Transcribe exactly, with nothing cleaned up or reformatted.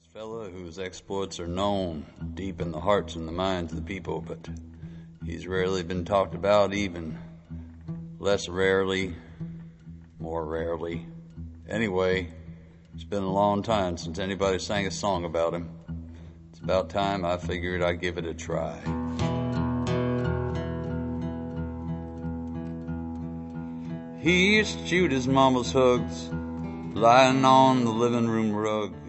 Fella whose exploits are known deep in the hearts and the minds of the people, but he's rarely been talked about, even less rarely, more rarely. Anyway, it's been a long time since anybody sang a song about him. It's about time I figured I'd give it a try. He used to shoot his mama's hugs, lying on the living room rug.